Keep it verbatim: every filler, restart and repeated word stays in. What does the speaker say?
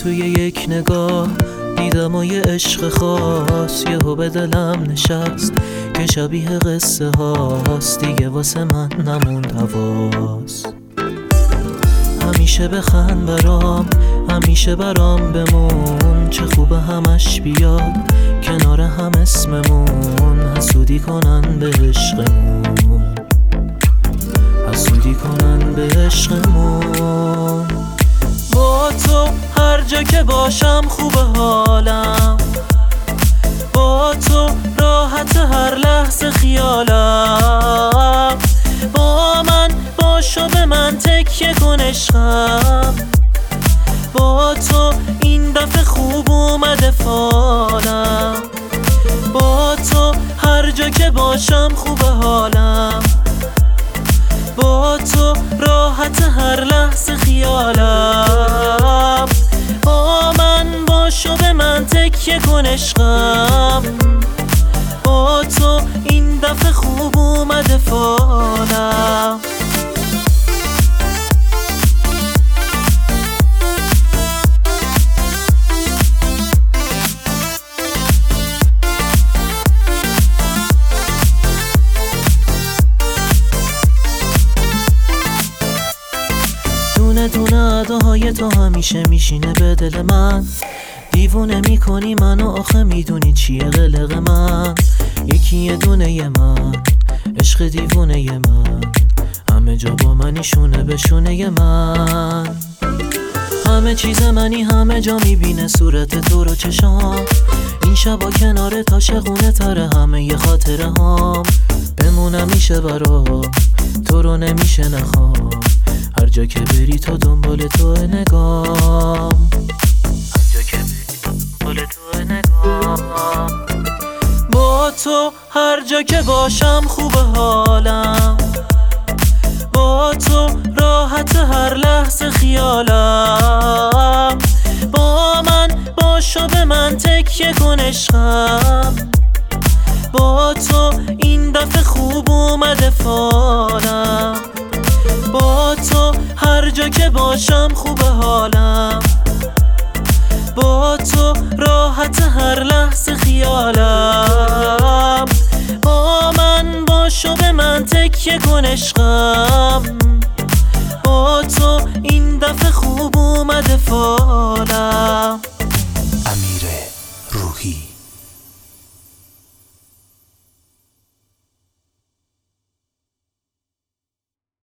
توی یک نگاه دیدم و یه عشق خاص یهو به دلم نشست که شبیه قصه هاست، دیگه واسه من نموند حواس. همیشه بخند برام، همیشه برام بمون، چه خوبه همش بیاد کنار هم اسممون. حسودی کنن به عشقمون، حسودی کنن به عشقمون. با تو هر جا که باشم خوبه حالم، با تو راحت هر لحظه خیالم. با من باشو به من تکیه کن عشقم، با تو این دفعه خوب اومده فالم. با تو هر جا که باشم خوبه حالم، با تو راحت هر لحظه خیالم. با من باشو به من تکیه کن عشقم، با تو این دفعه خوب اومده فالم. دونه دونه اداهای تو همیشه میشینه به دل من، دیوونه میکنی منو آخه میدونی چیه قلق من. یکی یه دونه ی من، عشق دیوونه ی من، همه جا با منی شونه به شونه ی من. همه چیز منی همه جا میبینه صورت تو رو چشام، این شبا کنار تا شقونه تره همه ی خاطره هام. بمونم میشه برام تو رو نمیشه نخوام، هر جا که بری تو دنبال تو نگام، هر جا که بری تو دنبال تو نگام. با تو هر جا که باشم خوبه حالم، با تو راحت هر لحظه خیالم. با من باشو به من تکیه کن عشقم، با تو این دفعه خوب اومده فالم. با تو هر جا که باشم خوبه حالم، با تو راحت هر لحظه خیالم. با من باشو به من تکیه کن عشقم، با تو این دفعه خوب اومده فالم. امیر روحی.